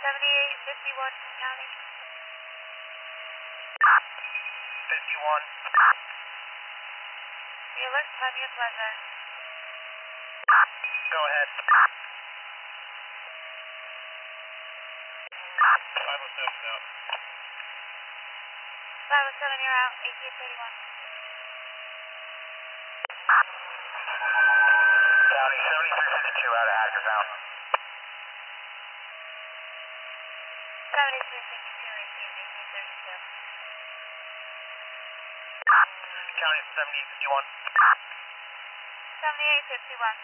7851 County. 51. You look Tanya Plaza. Go ahead. 507 out. 507, you're out. 1831. County 7352 out of active now. 7352, received 1832. County 7851. 7851.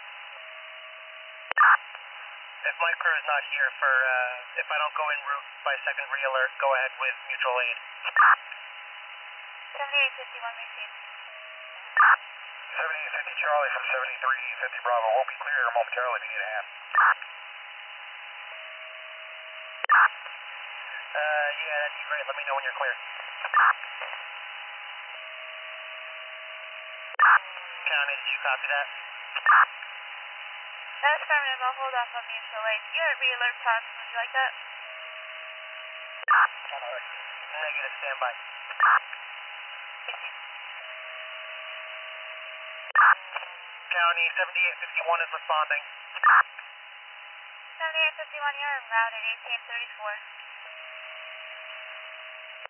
If my crew is not here for, if I don't go en route by second re-alert, go ahead with mutual aid. 7851, received. 7850 Charlie from 7350 Bravo. Won't be clear here momentarily if you need a hand. Yeah, that'd be great. Let me know when you're clear. County, did you copy that? That's affirmative. I'll hold off on mutual aid. You're at re-alert time. Would you like that? Negative, standby. 16. County 7851 is responding. 7851, you're en route at 1834.